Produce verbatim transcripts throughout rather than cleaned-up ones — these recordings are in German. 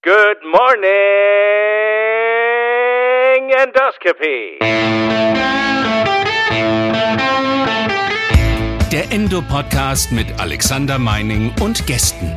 Good morning, Endoscopy. Der Endo-Podcast mit Alexander Meining und Gästen.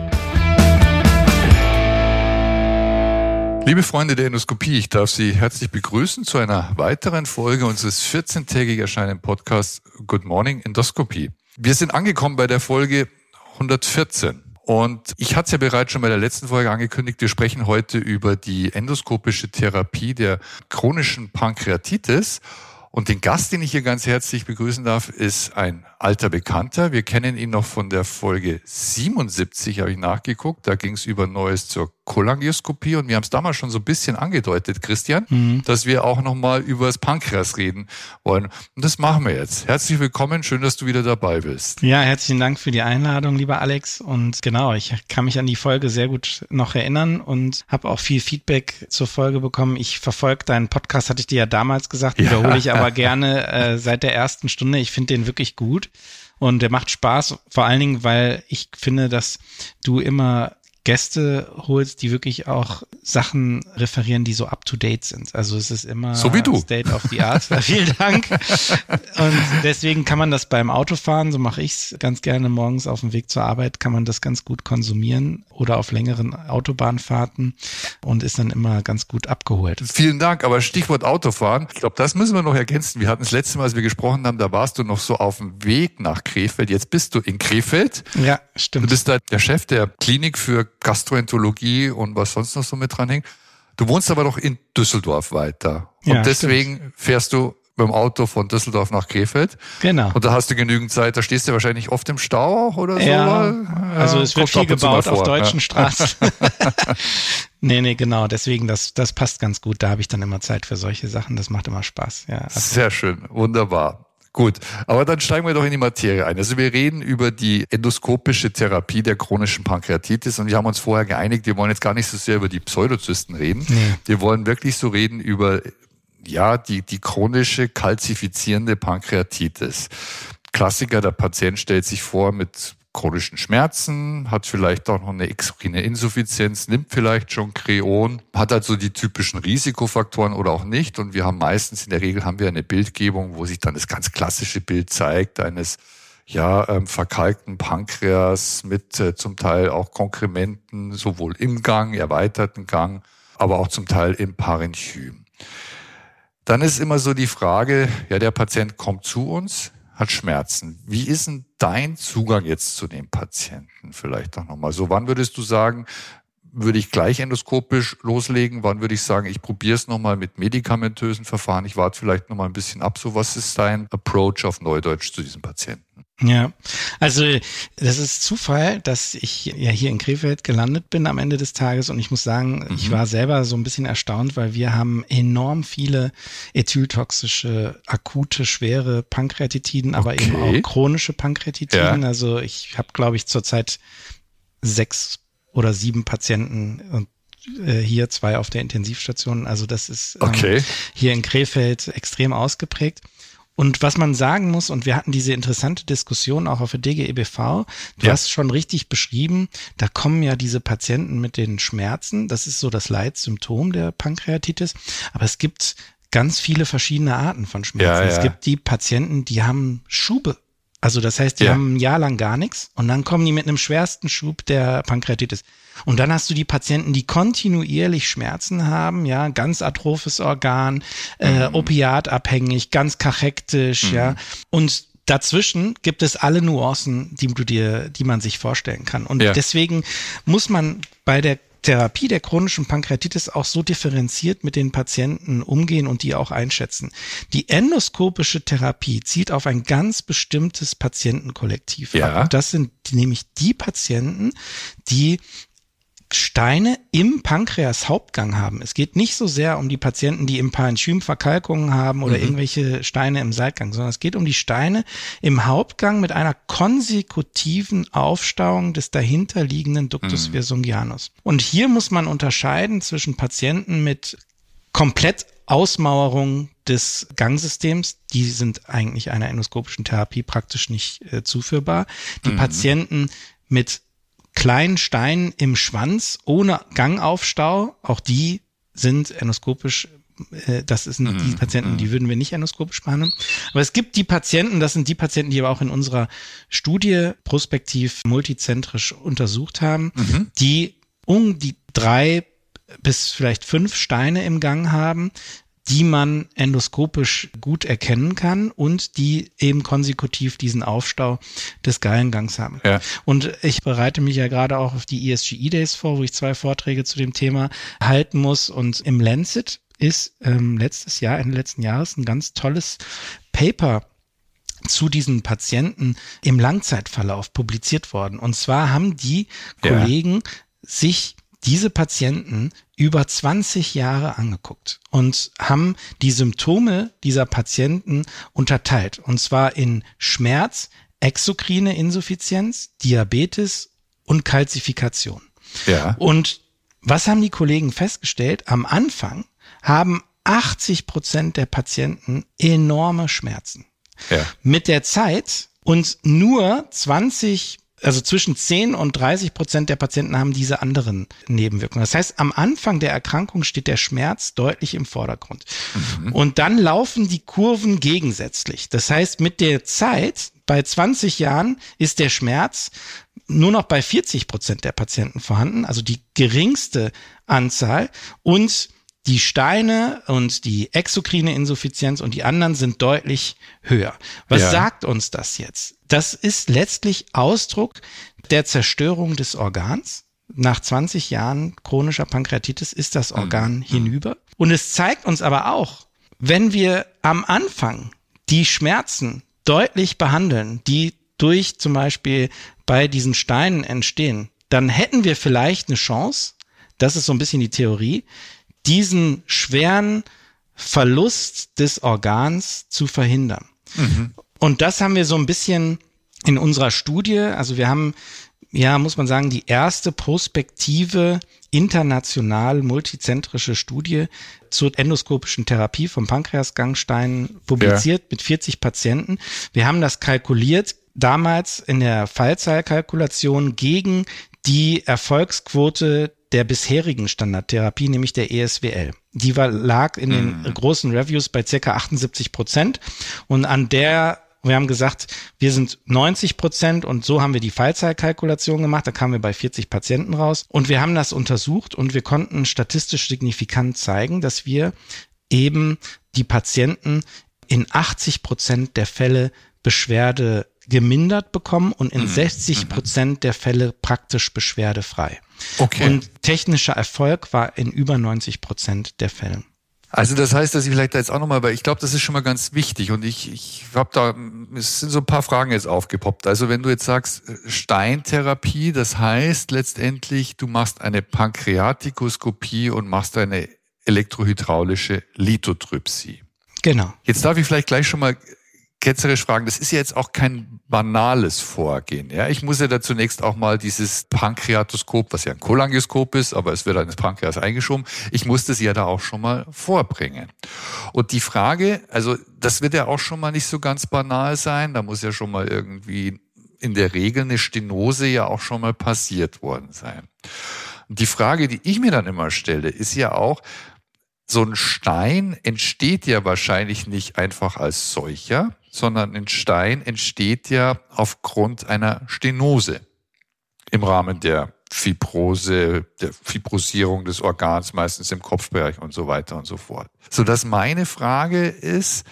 Liebe Freunde der Endoskopie, ich darf Sie herzlich begrüßen zu einer weiteren Folge unseres vierzehntägig erscheinenden Podcasts Good Morning Endoscopy. Wir sind angekommen bei der Folge hundertvierzehn. Und ich hatte es ja bereits schon bei der letzten Folge angekündigt, wir sprechen heute über die endoskopische Therapie der chronischen Pankreatitis. Und den Gast, den ich hier ganz herzlich begrüßen darf, ist ein alter Bekannter. Wir kennen ihn noch von der Folge siebenundsiebzig, habe ich nachgeguckt. Da ging es über Neues zur Cholangioskopie. Und wir haben es damals schon so ein bisschen angedeutet, Christian, mhm. dass wir auch nochmal über das Pankreas reden wollen. Und das machen wir jetzt. Herzlich willkommen, schön, dass du wieder dabei bist. Ja, herzlichen Dank für die Einladung, lieber Alex. Und genau, ich kann mich an die Folge sehr gut noch erinnern und habe auch viel Feedback zur Folge bekommen. Ich verfolge deinen Podcast, hatte ich dir ja damals gesagt, wiederhole ja. ich aber gerne äh, seit der ersten Stunde. Ich finde den wirklich gut und der macht Spaß, vor allen Dingen, weil ich finde, dass du immer Gäste holst, die wirklich auch Sachen referieren, die so up-to-date sind. Also es ist immer so wie du. State of the art. Vielen Dank. Und deswegen kann man das beim Autofahren, so mache ich es ganz gerne morgens auf dem Weg zur Arbeit, kann man das ganz gut konsumieren oder auf längeren Autobahnfahrten und ist dann immer ganz gut abgeholt. Vielen Dank, aber Stichwort Autofahren, ich glaube, das müssen wir noch ergänzen. Wir hatten das letzte Mal, als wir gesprochen haben, da warst du noch so auf dem Weg nach Krefeld. Jetzt bist du in Krefeld. Ja, stimmt. Du bist da der Chef der Klinik für Gastroenterologie und was sonst noch so mit dran hängt. Du wohnst aber doch in Düsseldorf weiter. Und ja, deswegen stimmt. fährst du mit dem Auto von Düsseldorf nach Krefeld. Genau. Und da hast du genügend Zeit. Da stehst du wahrscheinlich oft im Stau auch oder so. Ja, ja also es wird viel gebaut auf deutschen ja. Straßen. nee, nee, genau. Deswegen, das, das passt ganz gut. Da habe ich dann immer Zeit für solche Sachen. Das macht immer Spaß. Ja, also. Sehr schön. Wunderbar. Gut, aber dann steigen wir doch in die Materie ein. Also wir reden über die endoskopische Therapie der chronischen Pankreatitis und wir haben uns vorher geeinigt, wir wollen jetzt gar nicht so sehr über die Pseudozysten reden. Nee. Wir wollen wirklich so reden über ja die die chronische kalzifizierende Pankreatitis. Klassiker, der Patient stellt sich vor mit chronischen Schmerzen, hat vielleicht auch noch eine exokrine Insuffizienz, nimmt vielleicht schon Kreon, hat also die typischen Risikofaktoren oder auch nicht. Und wir haben meistens, in der Regel haben wir eine Bildgebung, wo sich dann das ganz klassische Bild zeigt, eines ja ähm, verkalkten Pankreas mit äh, zum Teil auch Konkrementen, sowohl im Gang, erweiterten Gang, aber auch zum Teil im Parenchym. Dann ist immer so die Frage, ja, der Patient kommt zu uns, hat Schmerzen. Wie ist denn dein Zugang jetzt zu dem Patienten? Vielleicht auch nochmal so. Wann würdest du sagen, würde ich gleich endoskopisch loslegen? Wann würde ich sagen, ich probiere es nochmal mit medikamentösen Verfahren? Ich warte vielleicht nochmal ein bisschen ab. So, was ist dein Approach auf Neudeutsch zu diesem Patienten? Ja, also das ist Zufall, dass ich ja hier in Krefeld gelandet bin am Ende des Tages und ich muss sagen, mhm. ich war selber so ein bisschen erstaunt, weil wir haben enorm viele ethyltoxische, akute, schwere Pankreatitiden, aber okay. eben auch chronische Pankreatitiden. Ja. Also ich habe, glaube ich, zurzeit sechs oder sieben Patienten und hier zwei auf der Intensivstation. Also das ist okay. ähm, hier in Krefeld extrem ausgeprägt. Und was man sagen muss, und wir hatten diese interessante Diskussion auch auf der D G E B V, du ja. hast schon richtig beschrieben, da kommen ja diese Patienten mit den Schmerzen, das ist so das Leitsymptom der Pankreatitis, aber es gibt ganz viele verschiedene Arten von Schmerzen. Ja, ja. Es gibt die Patienten, die haben Schube. Also das heißt, die ja. haben ein Jahr lang gar nichts und dann kommen die mit einem schwersten Schub der Pankreatitis. Und dann hast du die Patienten, die kontinuierlich Schmerzen haben, ja, ganz atrophes Organ, mhm. äh, opiatabhängig, ganz kachektisch, mhm. ja. Und dazwischen gibt es alle Nuancen, die du dir, die man sich vorstellen kann. Und ja. deswegen muss man bei der Therapie der chronischen Pankreatitis auch so differenziert mit den Patienten umgehen und die auch einschätzen. Die endoskopische Therapie zielt auf ein ganz bestimmtes Patientenkollektiv ja. ab. Und das sind nämlich die Patienten, die Steine im Pankreas-Hauptgang haben. Es geht nicht so sehr um die Patienten, die im Parenchym Verkalkungen haben oder mhm. irgendwelche Steine im Seitgang, sondern es geht um die Steine im Hauptgang mit einer konsekutiven Aufstauung des dahinterliegenden Ductus mhm. versungianus. Und hier muss man unterscheiden zwischen Patienten mit komplett Ausmauerung des Gangsystems, die sind eigentlich einer endoskopischen Therapie praktisch nicht äh, zuführbar. Die mhm. Patienten mit kleinen Steinen im Schwanz ohne Gangaufstau. Auch die sind endoskopisch, äh, das sind Mhm. die Patienten, die würden wir nicht endoskopisch behandeln. Aber es gibt die Patienten, das sind die Patienten, die wir auch in unserer Studie prospektiv multizentrisch untersucht haben, Mhm. die um die drei bis vielleicht fünf Steine im Gang haben, die man endoskopisch gut erkennen kann und die eben konsekutiv diesen Aufstau des Gallengangs haben. Ja. Und ich bereite mich ja gerade auch auf die E S G E Days vor, wo ich zwei Vorträge zu dem Thema halten muss. Und im Lancet ist ähm, letztes Jahr, Ende letzten Jahres, ein ganz tolles Paper zu diesen Patienten im Langzeitverlauf publiziert worden. Und zwar haben die Ja. Kollegen sich diese Patienten über zwanzig Jahre angeguckt und haben die Symptome dieser Patienten unterteilt. Und zwar in Schmerz, exokrine Insuffizienz, Diabetes und Kalzifikation. Ja. Und was haben die Kollegen festgestellt? Am Anfang haben achtzig Prozent der Patienten enorme Schmerzen. Ja. Mit der Zeit und nur zwanzig, also zwischen zehn und dreißig Prozent der Patienten haben diese anderen Nebenwirkungen. Das heißt, am Anfang der Erkrankung steht der Schmerz deutlich im Vordergrund. Mhm. Und dann laufen die Kurven gegensätzlich. Das heißt, mit der Zeit, bei zwanzig Jahren, ist der Schmerz nur noch bei vierzig Prozent der Patienten vorhanden, also die geringste Anzahl. Und die Steine und die exokrine Insuffizienz und die anderen sind deutlich höher. Was Ja. sagt uns das jetzt? Das ist letztlich Ausdruck der Zerstörung des Organs. Nach zwanzig Jahren chronischer Pankreatitis ist das Organ mhm. hinüber. Und es zeigt uns aber auch, wenn wir am Anfang die Schmerzen deutlich behandeln, die durch zum Beispiel bei diesen Steinen entstehen, dann hätten wir vielleicht eine Chance, das ist so ein bisschen die Theorie, diesen schweren Verlust des Organs zu verhindern. Mhm. Und das haben wir so ein bisschen in unserer Studie, also wir haben, ja, muss man sagen, die erste prospektive, international multizentrische Studie zur endoskopischen Therapie von Pankreasgangsteinen publiziert ja. mit vierzig Patienten. Wir haben das kalkuliert, damals in der Fallzahlkalkulation gegen die Erfolgsquote der bisherigen Standardtherapie, nämlich der E S W L. Die war, lag in den mhm. großen Reviews bei circa achtundsiebzig Prozent und an der, wir haben gesagt, wir sind neunzig Prozent und so haben wir die Fallzahlkalkulation gemacht, da kamen wir bei vierzig Patienten raus und wir haben das untersucht und wir konnten statistisch signifikant zeigen, dass wir eben die Patienten in achtzig Prozent der Fälle Beschwerde gemindert bekommen und in mhm. sechzig Prozent der Fälle praktisch beschwerdefrei. Okay. Und technischer Erfolg war in über neunzig Prozent der Fälle. Also das heißt, dass ich vielleicht da jetzt auch nochmal, weil ich glaube, das ist schon mal ganz wichtig und ich, ich habe da, es sind so ein paar Fragen jetzt aufgepoppt. Also wenn du jetzt sagst, Steintherapie, das heißt letztendlich, du machst eine Pankreatikoskopie und machst eine elektrohydraulische Lithotripsie. Genau. Jetzt darf ich vielleicht gleich schon mal ketzerisch fragen, das ist ja jetzt auch kein banales Vorgehen. Ja, ich muss ja da zunächst auch mal dieses Pankreatoskop, was ja ein Cholangioskop ist, aber es wird dann ins Pankreas eingeschoben, ich muss das ja da auch schon mal vorbringen. Und die Frage, also das wird ja auch schon mal nicht so ganz banal sein, da muss ja schon mal irgendwie in der Regel eine Stenose ja auch schon mal passiert worden sein. Und die Frage, die ich mir dann immer stelle, ist ja auch, so ein Stein entsteht ja wahrscheinlich nicht einfach als solcher, sondern ein Stein entsteht ja aufgrund einer Stenose im Rahmen der Fibrose, der Fibrosierung des Organs, meistens im Kopfbereich und so weiter und so fort. Sodass meine Frage ist,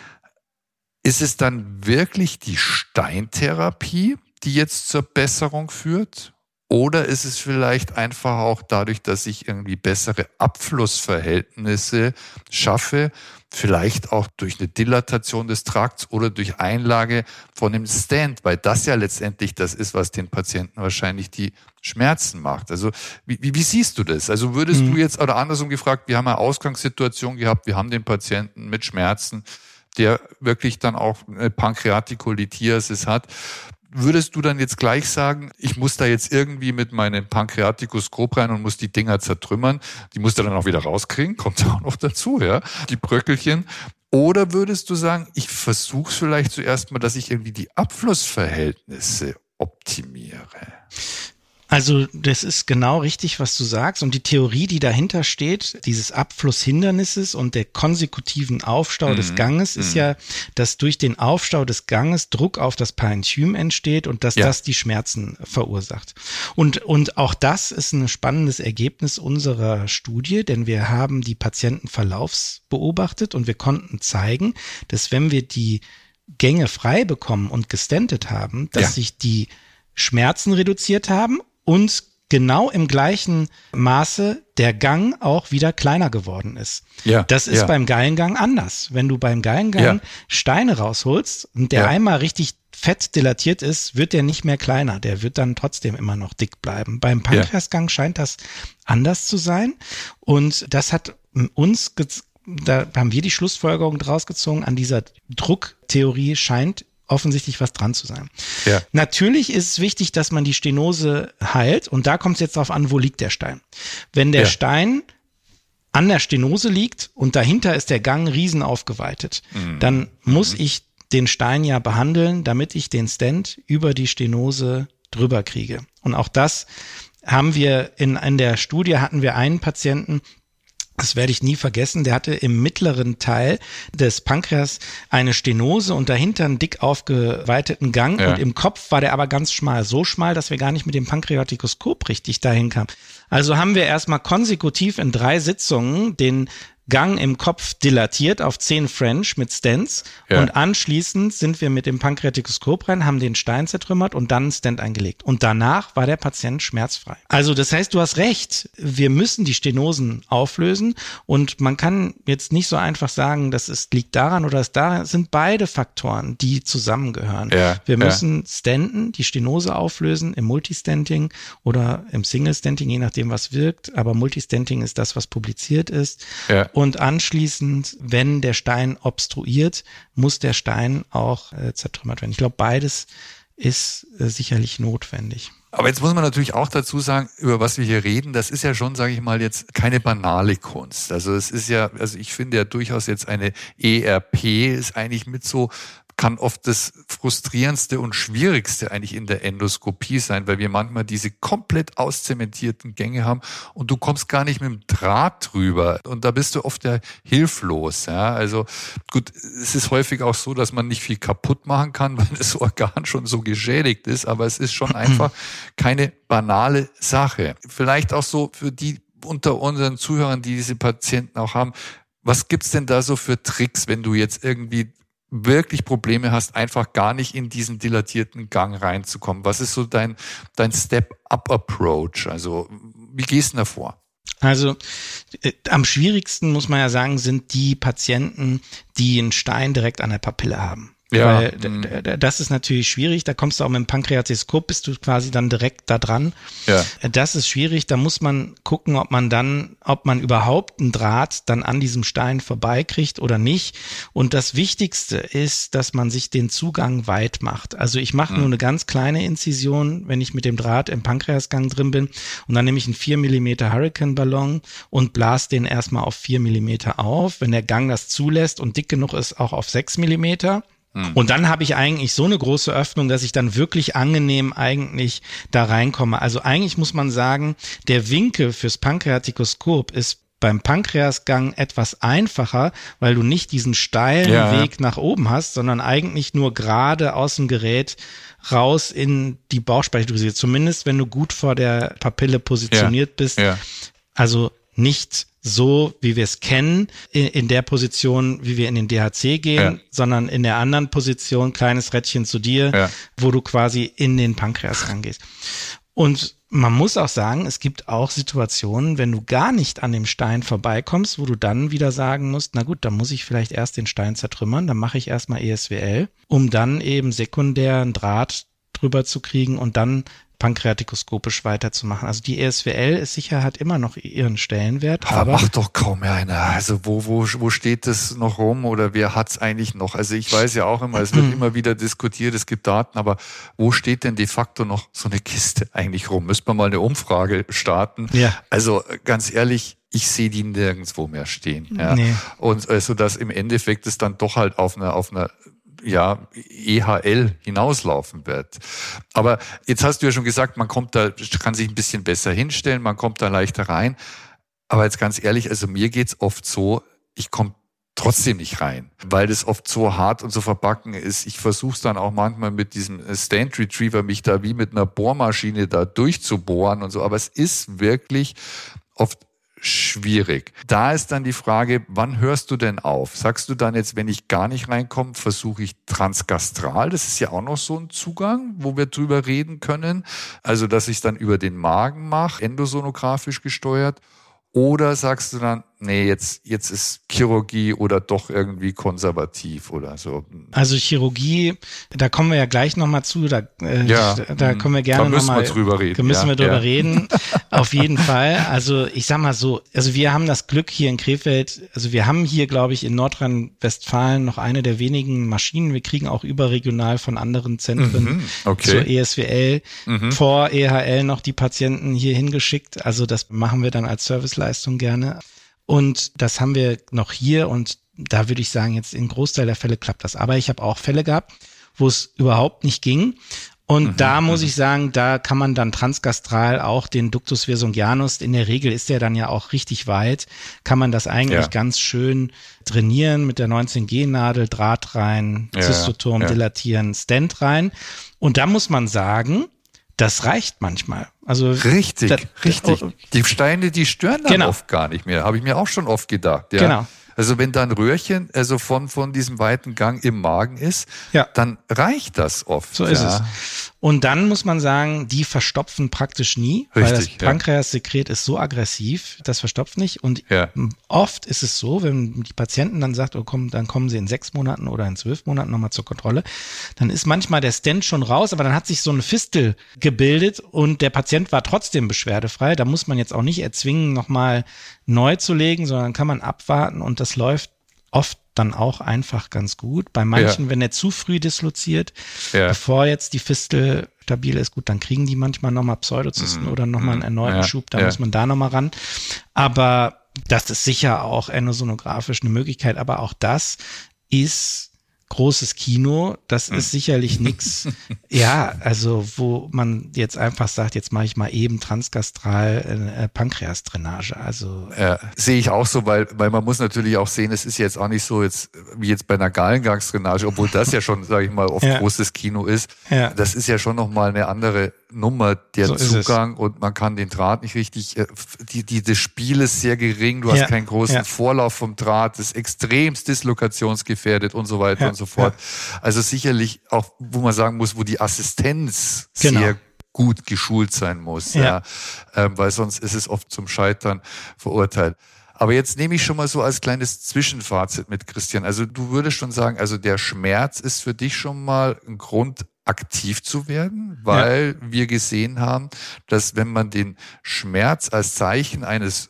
ist es dann wirklich die Steintherapie, die jetzt zur Besserung führt? Oder ist es vielleicht einfach auch dadurch, dass ich irgendwie bessere Abflussverhältnisse schaffe, vielleicht auch durch eine Dilatation des Trakts oder durch Einlage von einem Stent, weil das ja letztendlich das ist, was den Patienten wahrscheinlich die Schmerzen macht. Also wie, wie, wie siehst du das? Also würdest mhm. du jetzt, oder andersrum gefragt, wir haben eine Ausgangssituation gehabt, wir haben den Patienten mit Schmerzen, der wirklich dann auch eine Pankreatikolithiasis hat. Würdest du dann jetzt gleich sagen, ich muss da jetzt irgendwie mit meinem Pankreatikoskop rein und muss die Dinger zertrümmern, die musst du dann auch wieder rauskriegen, kommt ja auch noch dazu, ja, die Bröckelchen. Oder würdest du sagen, ich versuche es vielleicht zuerst mal, dass ich irgendwie die Abflussverhältnisse optimiere? Also das ist genau richtig, was du sagst. Und die Theorie, die dahinter steht, dieses Abflusshindernisses und der konsekutiven Aufstau mhm. des Ganges, ist mhm. ja, dass durch den Aufstau des Ganges Druck auf das Parenchym entsteht und dass ja. das die Schmerzen verursacht. Und, und auch das ist ein spannendes Ergebnis unserer Studie, denn wir haben die Patientenverlaufs beobachtet und wir konnten zeigen, dass wenn wir die Gänge frei bekommen und gestentet haben, dass ja. sich die Schmerzen reduziert haben und genau im gleichen Maße der Gang auch wieder kleiner geworden ist. Ja, das ist ja. beim Gallengang anders. Wenn du beim Gallengang ja. Steine rausholst und der ja. einmal richtig fett dilatiert ist, wird der nicht mehr kleiner. Der wird dann trotzdem immer noch dick bleiben. Beim Pankreasgang ja. scheint das anders zu sein. Und das hat uns, da haben wir die Schlussfolgerung draus gezogen, an dieser Drucktheorie scheint offensichtlich was dran zu sein. Ja. Natürlich ist es wichtig, dass man die Stenose heilt und da kommt es jetzt darauf an, wo liegt der Stein. Wenn der ja. Stein an der Stenose liegt und dahinter ist der Gang riesen aufgeweitet, mhm. dann muss mhm. ich den Stein ja behandeln, damit ich den Stent über die Stenose drüber kriege. Und auch das haben wir in, in der Studie hatten wir einen Patienten, das werde ich nie vergessen, der hatte im mittleren Teil des Pankreas eine Stenose und dahinter einen dick aufgeweiteten Gang ja. und im Kopf war der aber ganz schmal, so schmal, dass wir gar nicht mit dem Pankreatikoskop richtig dahin kamen. Also haben wir erstmal konsekutiv in drei Sitzungen den Gang im Kopf dilatiert auf zehn French mit Stents ja. und anschließend sind wir mit dem Pankreatikoskop rein, haben den Stein zertrümmert und dann einen Stent eingelegt. Und danach war der Patient schmerzfrei. Also das heißt, du hast recht, wir müssen die Stenosen auflösen und man kann jetzt nicht so einfach sagen, das ist, liegt daran oder das daran, es sind beide Faktoren, die zusammengehören. Ja. Wir müssen ja. stenten, die Stenose auflösen im Multistenting oder im Single-Stenting, je nachdem was wirkt, aber Multistenting ist das, was publiziert ist. Ja. Und anschließend, wenn der Stein obstruiert, muss der Stein auch äh, zertrümmert werden. Ich glaube, beides ist äh, sicherlich notwendig. Aber jetzt muss man natürlich auch dazu sagen, über was wir hier reden, das ist ja schon, sage ich mal, jetzt keine banale Kunst. Also es ist ja, also ich finde ja durchaus jetzt eine E R P ist eigentlich mit so, kann oft das frustrierendste und schwierigste eigentlich in der Endoskopie sein, weil wir manchmal diese komplett auszementierten Gänge haben und du kommst gar nicht mit dem Draht drüber und da bist du oft ja hilflos. Ja, also gut, es ist häufig auch so, dass man nicht viel kaputt machen kann, weil das Organ schon so geschädigt ist, aber es ist schon einfach keine banale Sache. Vielleicht auch so für die unter unseren Zuhörern, die diese Patienten auch haben, was gibt's denn da so für Tricks, wenn du jetzt irgendwie wirklich Probleme hast, einfach gar nicht in diesen dilatierten Gang reinzukommen? Was ist so dein, dein Step-Up-Approach? Also, wie gehst du da vor? Also, äh, am schwierigsten, muss man ja sagen, sind die Patienten, die einen Stein direkt an der Papille haben. Ja. Weil d- d- das ist natürlich schwierig, da kommst du auch mit dem Pankreatiskop, bist du quasi dann direkt da dran. Ja. Das ist schwierig, da muss man gucken, ob man dann, ob man überhaupt einen Draht dann an diesem Stein vorbeikriegt oder nicht. Und das Wichtigste ist, dass man sich den Zugang weit macht. Also ich mache mhm. nur eine ganz kleine Inzision, wenn ich mit dem Draht im Pankreasgang drin bin und dann nehme ich einen vier Millimeter Hurricane-Ballon und blase den erstmal auf vier Millimeter auf. Wenn der Gang das zulässt und dick genug ist, auch auf sechs Millimeter. Und dann habe ich eigentlich so eine große Öffnung, dass ich dann wirklich angenehm eigentlich da reinkomme. Also eigentlich muss man sagen, der Winkel fürs Pankreatikoskop ist beim Pankreasgang etwas einfacher, weil du nicht diesen steilen ja. Weg nach oben hast, sondern eigentlich nur gerade aus dem Gerät raus in die Bauchspeicheldrüse. Zumindest, wenn du gut vor der Papille positioniert ja. bist. Ja. Also nicht so, wie wir es kennen, in, in der Position, wie wir in den D H C gehen, ja. sondern in der anderen Position, kleines Rädchen zu dir, ja. wo du quasi in den Pankreas rangehst. Und man muss auch sagen, es gibt auch Situationen, wenn du gar nicht an dem Stein vorbeikommst, wo du dann wieder sagen musst, na gut, dann muss ich vielleicht erst den Stein zertrümmern, dann mache ich erstmal E S W L, um dann eben sekundär einen Draht drüber zu kriegen und dann pankreatikoskopisch weiterzumachen. Also die E S W L ist sicher, hat immer noch ihren Stellenwert. Aber, aber macht doch kaum mehr einer. Also wo, wo, wo steht das noch rum oder wer hat's eigentlich noch? Also ich weiß ja auch immer, es wird immer wieder diskutiert, es gibt Daten, aber wo steht denn de facto noch so eine Kiste eigentlich rum? Müsste man mal eine Umfrage starten. Ja. Also ganz ehrlich, ich sehe die nirgendwo mehr stehen. Ja. Nee. Und also, dass im Endeffekt es dann doch halt auf einer, auf einer ja, E H L hinauslaufen wird. Aber jetzt hast du ja schon gesagt, man kommt da, kann sich ein bisschen besser hinstellen, man kommt da leichter rein. Aber jetzt ganz ehrlich, also mir geht's oft so, ich komme trotzdem nicht rein, weil das oft so hart und so verbacken ist. Ich versuche es dann auch manchmal mit diesem Stand Retriever, mich da wie mit einer Bohrmaschine da durchzubohren und so. Aber es ist wirklich oft schwierig. Da ist dann die Frage, wann hörst du denn auf? Sagst du dann jetzt, wenn ich gar nicht reinkomme, versuche ich transgastral? Das ist ja auch noch so ein Zugang, wo wir drüber reden können. Also, dass ich es dann über den Magen mache, endosonografisch gesteuert. Oder sagst du dann, nee, jetzt, jetzt ist Chirurgie oder doch irgendwie konservativ oder so? Also Chirurgie, da kommen wir ja gleich nochmal zu, da, äh, ja, da können wir gerne nochmal. Da müssen wir drüber reden. Da müssen ja, wir drüber ja. reden. Auf jeden Fall. Also ich sag mal so, also wir haben das Glück hier in Krefeld, also wir haben hier, glaube ich, in Nordrhein-Westfalen noch eine der wenigen Maschinen. Wir kriegen auch überregional von anderen Zentren mhm, okay. zur E S W L mhm. vor E H L noch die Patienten hier hingeschickt. Also das machen wir dann als Serviceleistung gerne. Und das haben wir noch hier und da würde ich sagen, jetzt in Großteil der Fälle klappt das. Aber ich habe auch Fälle gehabt, wo es überhaupt nicht ging. Und mhm, da muss ich sagen, da kann man dann transgastral auch den Ductus versongianus, in der Regel ist der dann ja auch richtig weit, kann man das eigentlich ja. ganz schön trainieren mit der neunzehn G Nadel, Draht rein, ja, Zystotom, ja. dilatieren, Stent rein. Und da muss man sagen, das reicht manchmal. Also richtig, da, richtig. Oh, die Steine, die stören dann genau. oft gar nicht mehr. Habe ich mir auch schon oft gedacht. Ja. Genau. Also wenn da ein Röhrchen also von von diesem weiten Gang im Magen ist, ja. dann reicht das oft. So ist ja. es. Und dann muss man sagen, die verstopfen praktisch nie, Richtig, weil das ja. Pankreassekret ist so aggressiv, das verstopft nicht. Und ja. oft ist es so, wenn die Patienten dann sagt, oh komm, dann kommen sie in sechs Monaten oder in zwölf Monaten nochmal zur Kontrolle, dann ist manchmal der Stent schon raus, aber dann hat sich so eine Fistel gebildet und der Patient war trotzdem beschwerdefrei. Da muss man jetzt auch nicht erzwingen, nochmal neu zu legen, sondern kann man abwarten und das läuft oft dann auch einfach ganz gut. Bei manchen, ja. wenn er zu früh disloziert, ja. bevor jetzt die Fistel stabil ist, gut, dann kriegen die manchmal nochmal Pseudozysten mhm. oder nochmal einen erneuten ja. Schub, da ja. muss man da nochmal ran. Aber das ist sicher auch endosonografisch eine Möglichkeit, aber auch das ist großes Kino, das ist sicherlich nichts, ja, also wo man jetzt einfach sagt, jetzt mache ich mal eben transgastral äh, Pankreasdrainage, also. Ja, sehe ich auch so, weil weil man muss natürlich auch sehen, es ist jetzt auch nicht so jetzt wie jetzt bei einer Gallengangsdrainage, obwohl das ja schon, sage ich mal, oft ja. großes Kino ist. Ja. Das ist ja schon nochmal eine andere Nummer, der so Zugang und man kann den Draht nicht richtig, die, die, das Spiel ist sehr gering, du hast ja. keinen großen ja. Vorlauf vom Draht, das ist extremst dislokationsgefährdet und so weiter ja. und so fort. Ja. Also sicherlich auch, wo man sagen muss, wo die Assistenz genau. sehr gut geschult sein muss, ja. ja. Ähm, weil sonst ist es oft zum Scheitern verurteilt. Aber jetzt nehme ich schon mal so als kleines Zwischenfazit mit, Christian. Also du würdest schon sagen, also der Schmerz ist für dich schon mal ein Grund, aktiv zu werden, weil ja. wir gesehen haben, dass wenn man den Schmerz als Zeichen eines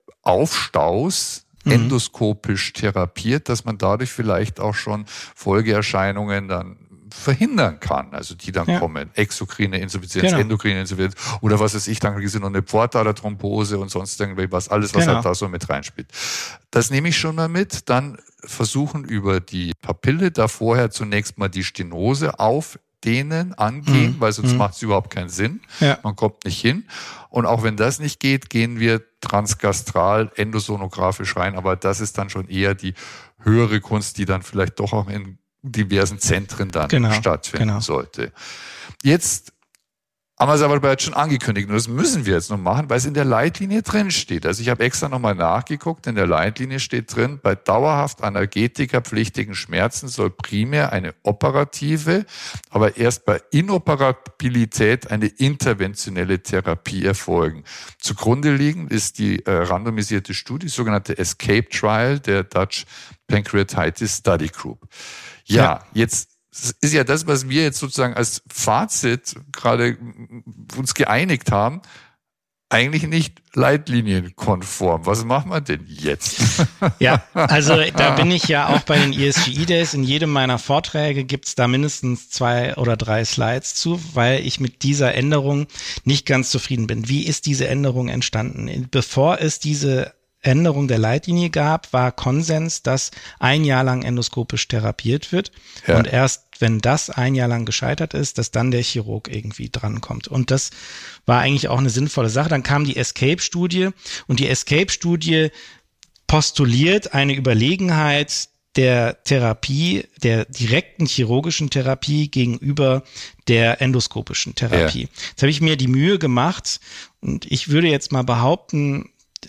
Aufstaus mhm. endoskopisch therapiert, dass man dadurch vielleicht auch schon Folgeerscheinungen dann verhindern kann, also die dann ja. kommen, exokrine Insuffizienz, genau. endokrine Insuffizienz oder was weiß ich, dann kriegst du noch eine Pfortaderthrombose und sonst irgendwie was, alles, was genau. halt da so mit reinspielt. Das nehme ich schon mal mit, dann versuchen über die Papille da vorher zunächst mal die Stenose auf denen angehen, mhm. weil sonst mhm. macht es überhaupt keinen Sinn. Ja. Man kommt nicht hin. Und auch wenn das nicht geht, gehen wir transgastral, endosonografisch rein. Aber das ist dann schon eher die höhere Kunst, die dann vielleicht doch auch in diversen Zentren dann genau. stattfinden genau. sollte. Jetzt haben wir es aber jetzt schon angekündigt und das müssen wir jetzt noch machen, weil es in der Leitlinie drin steht. Also ich habe extra nochmal nachgeguckt, in der Leitlinie steht drin, bei dauerhaft analgetikerpflichtigen Schmerzen soll primär eine operative, aber erst bei Inoperabilität eine interventionelle Therapie erfolgen. Zugrunde liegend ist die äh, randomisierte Studie, sogenannte Escape Trial der Dutch Pancreatitis Study Group. Ja, ja. jetzt das ist ja das, was wir jetzt sozusagen als Fazit gerade uns geeinigt haben, eigentlich nicht leitlinienkonform. Was machen wir denn jetzt? Ja, also da bin ich ja auch bei den E S G I Days. In jedem meiner Vorträge gibt's da mindestens zwei oder drei Slides zu, weil ich mit dieser Änderung nicht ganz zufrieden bin. Wie ist diese Änderung entstanden? Bevor es diese Änderung der Leitlinie gab, war Konsens, dass ein Jahr lang endoskopisch therapiert wird. Ja. Und erst wenn das ein Jahr lang gescheitert ist, dass dann der Chirurg irgendwie drankommt. Und das war eigentlich auch eine sinnvolle Sache. Dann kam die ESCAPE-Studie und die ESCAPE-Studie postuliert eine Überlegenheit der Therapie, der direkten chirurgischen Therapie gegenüber der endoskopischen Therapie. Ja. Jetzt habe ich mir die Mühe gemacht und ich würde jetzt mal behaupten,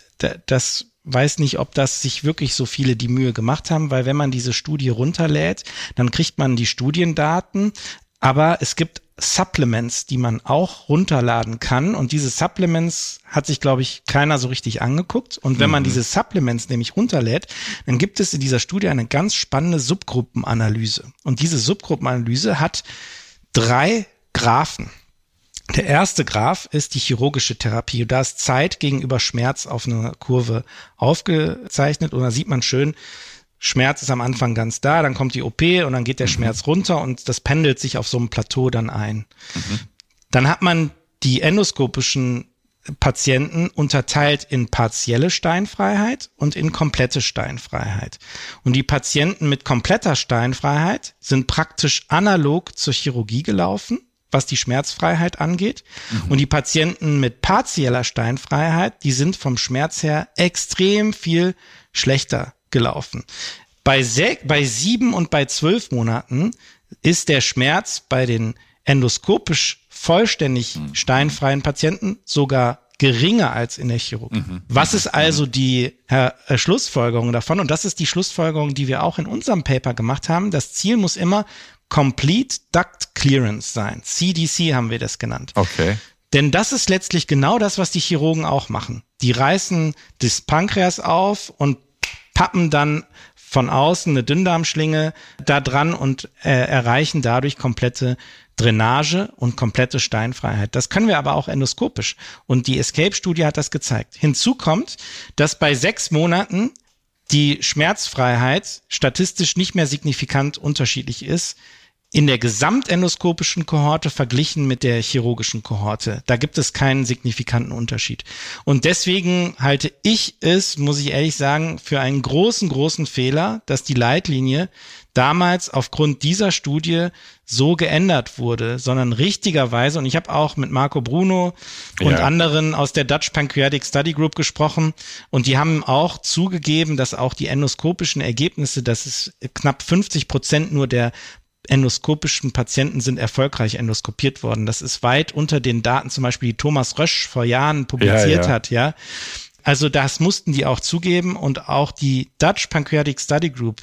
das weiß nicht, ob das sich wirklich so viele die Mühe gemacht haben, weil wenn man diese Studie runterlädt, dann kriegt man die Studiendaten, aber es gibt Supplements, die man auch runterladen kann und diese Supplements hat sich, glaube ich, keiner so richtig angeguckt und wenn mhm. man diese Supplements nämlich runterlädt, dann gibt es in dieser Studie eine ganz spannende Subgruppenanalyse und diese Subgruppenanalyse hat drei Graphen. Der erste Graph ist die chirurgische Therapie. Da ist Zeit gegenüber Schmerz auf einer Kurve aufgezeichnet und da sieht man schön, Schmerz ist am Anfang ganz da, dann kommt die O P und dann geht der mhm. Schmerz runter und das pendelt sich auf so einem Plateau dann ein. Mhm. Dann hat man die endoskopischen Patienten unterteilt in partielle Steinfreiheit und in komplette Steinfreiheit. Und die Patienten mit kompletter Steinfreiheit sind praktisch analog zur Chirurgie gelaufen, was die Schmerzfreiheit angeht. Mhm. Und die Patienten mit partieller Steinfreiheit, die sind vom Schmerz her extrem viel schlechter gelaufen. Bei, se- bei sieben und bei zwölf Monaten ist der Schmerz bei den endoskopisch vollständig mhm. steinfreien Patienten sogar geringer als in der Chirurgie. Mhm. Was ist also die äh, Schlussfolgerung davon? Und das ist die Schlussfolgerung, die wir auch in unserem Paper gemacht haben. Das Ziel muss immer Complete Duct Clearance sein. C D C haben wir das genannt. Okay. Denn das ist letztlich genau das, was die Chirurgen auch machen. Die reißen das Pankreas auf und pappen dann von außen eine Dünndarmschlinge da dran und äh, erreichen dadurch komplette Drainage und komplette Steinfreiheit. Das können wir aber auch endoskopisch. Und die ESCAPE-Studie hat das gezeigt. Hinzu kommt, dass bei sechs Monaten die Schmerzfreiheit statistisch nicht mehr signifikant unterschiedlich ist in der gesamtendoskopischen Kohorte verglichen mit der chirurgischen Kohorte. Da gibt es keinen signifikanten Unterschied. Und deswegen halte ich es, muss ich ehrlich sagen, für einen großen, großen Fehler, dass die Leitlinie damals aufgrund dieser Studie so geändert wurde, sondern richtigerweise, und ich habe auch mit Marco Bruno und ja. anderen aus der Dutch Pancreatic Study Group gesprochen und die haben auch zugegeben, dass auch die endoskopischen Ergebnisse, dass es knapp fünfzig Prozent nur der endoskopischen Patienten sind erfolgreich endoskopiert worden. Das ist weit unter den Daten, zum Beispiel, die Thomas Rösch vor Jahren publiziert ja, ja. hat, ja. Also das mussten die auch zugeben und auch die Dutch Pancreatic Study Group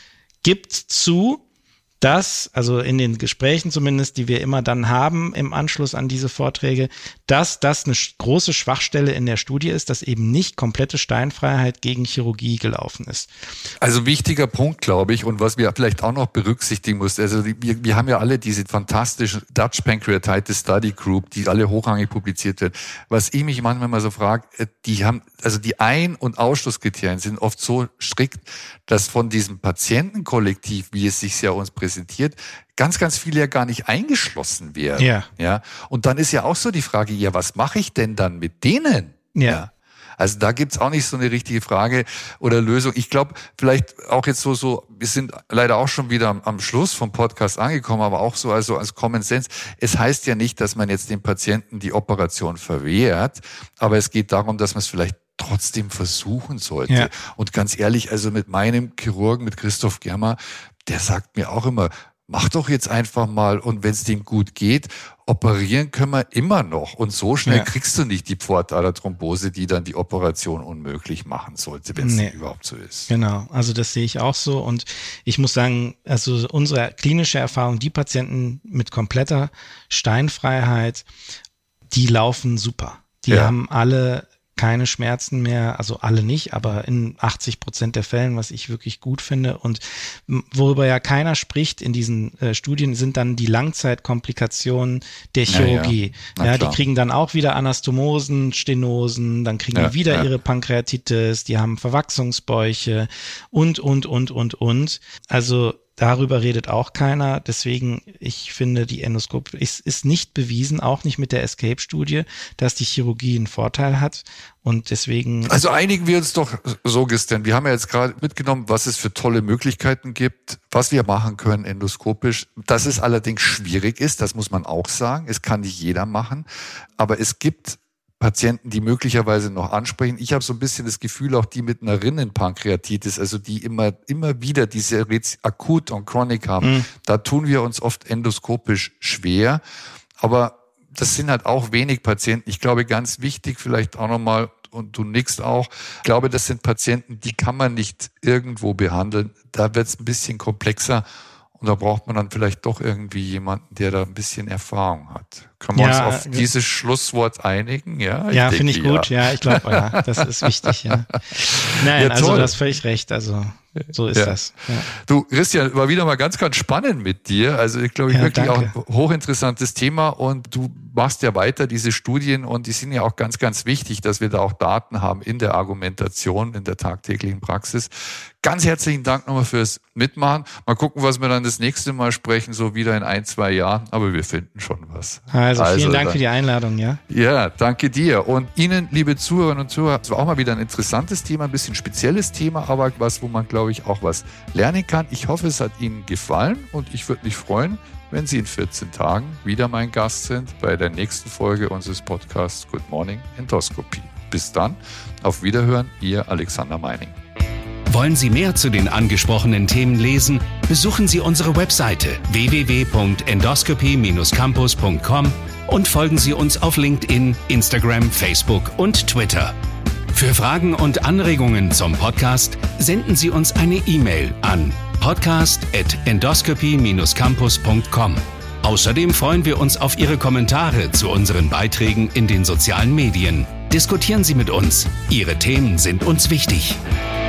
gibt zu, dass, also in den Gesprächen zumindest, die wir immer dann haben im Anschluss an diese Vorträge, dass das eine große Schwachstelle in der Studie ist, dass eben nicht komplette Steinfreiheit gegen Chirurgie gelaufen ist. Also wichtiger Punkt, glaube ich, und was wir vielleicht auch noch berücksichtigen müssen, also wir, wir haben ja alle diese fantastischen Dutch Pancreatitis Study Group, die alle hochrangig publiziert werden. Was ich mich manchmal mal so frage, die haben, also die Ein- und Ausschlusskriterien sind oft so strikt, dass von diesem Patientenkollektiv, wie es sich ja uns präsentiert, ganz, ganz viele ja gar nicht eingeschlossen werden. Ja. Ja. Und dann ist ja auch so die Frage, ja, was mache ich denn dann mit denen? Ja. ja. Also da gibt's auch nicht so eine richtige Frage oder Lösung. Ich glaube, vielleicht auch jetzt so, so, wir sind leider auch schon wieder am, am Schluss vom Podcast angekommen, aber auch so also als Common Sense. Es heißt ja nicht, dass man jetzt dem Patienten die Operation verwehrt, aber es geht darum, dass man es vielleicht trotzdem versuchen sollte. Ja. Und ganz ehrlich, also mit meinem Chirurgen, mit Christoph Germer, der sagt mir auch immer, mach doch jetzt einfach mal und wenn es dem gut geht, operieren können wir immer noch. Und so schnell ja. kriegst du nicht die Pfortaderthrombose, die dann die Operation unmöglich machen sollte, wenn es nee. überhaupt so ist. Genau, also das sehe ich auch so. Und ich muss sagen, also unsere klinische Erfahrung, die Patienten mit kompletter Steinfreiheit, die laufen super. Die ja. haben alle keine Schmerzen mehr, also alle nicht, aber in achtzig Prozent der Fällen, was ich wirklich gut finde. Und worüber ja keiner spricht in diesen äh, Studien, sind dann die Langzeitkomplikationen der Chirurgie. Ja, ja. ja, die kriegen dann auch wieder Anastomosen, Stenosen, dann kriegen ja, die wieder ja. ihre Pankreatitis, die haben Verwachsungsbäuche und, und, und, und, und. Also Darüber redet auch keiner. Deswegen, ich finde, die Endoskopie ist, ist nicht bewiesen, auch nicht mit der Escape-Studie, dass die Chirurgie einen Vorteil hat. Und deswegen. Also einigen wir uns doch so, Christian. Wir haben ja jetzt gerade mitgenommen, was es für tolle Möglichkeiten gibt, was wir machen können endoskopisch. Dass es allerdings schwierig ist, das muss man auch sagen. Es kann nicht jeder machen. Aber es gibt Patienten, die möglicherweise noch ansprechen. Ich habe so ein bisschen das Gefühl, auch die mit einer Rinnenpankreatitis, also die immer immer wieder diese akut und chronic haben, mhm. da tun wir uns oft endoskopisch schwer. Aber das sind halt auch wenig Patienten. Ich glaube, ganz wichtig vielleicht auch nochmal, und du nickst auch, ich glaube, das sind Patienten, die kann man nicht irgendwo behandeln. Da wird es ein bisschen komplexer. Und da braucht man dann vielleicht doch irgendwie jemanden, der da ein bisschen Erfahrung hat. Können wir ja, uns auf dieses Schlusswort einigen? Ja, ja finde ich gut. Ja, ja ich glaube, ja, das ist wichtig. Ja. Nein, ja, also du hast völlig recht. Also so ist ja. das. Ja. Du, Christian, war wieder mal ganz, ganz spannend mit dir. Also ich glaube, ja, wirklich danke. Auch ein hochinteressantes Thema. Und du machst ja weiter diese Studien und die sind ja auch ganz, ganz wichtig, dass wir da auch Daten haben in der Argumentation, in der tagtäglichen Praxis. Ganz herzlichen Dank nochmal fürs Mitmachen. Mal gucken, was wir dann das nächste Mal sprechen, so wieder in ein, zwei Jahren. Aber wir finden schon was. Also, also vielen Dank dann, für die Einladung, ja. Ja, danke dir. Und Ihnen, liebe Zuhörerinnen und Zuhörer, es war auch mal wieder ein interessantes Thema, ein bisschen spezielles Thema, aber was, wo man, glaube ich, auch was lernen kann. Ich hoffe, es hat Ihnen gefallen und ich würde mich freuen, wenn Sie in vierzehn Tagen wieder mein Gast sind bei der nächsten Folge unseres Podcasts Good Morning Endoskopie. Bis dann, auf Wiederhören, Ihr Alexander Meining. Wollen Sie mehr zu den angesprochenen Themen lesen? Besuchen Sie unsere Webseite w w w punkt endoscopy dash campus punkt com und folgen Sie uns auf LinkedIn, Instagram, Facebook und Twitter. Für Fragen und Anregungen zum Podcast senden Sie uns eine E-Mail an podcast at endoscopy dash campus punkt com. Außerdem freuen wir uns auf Ihre Kommentare zu unseren Beiträgen in den sozialen Medien. Diskutieren Sie mit uns. Ihre Themen sind uns wichtig.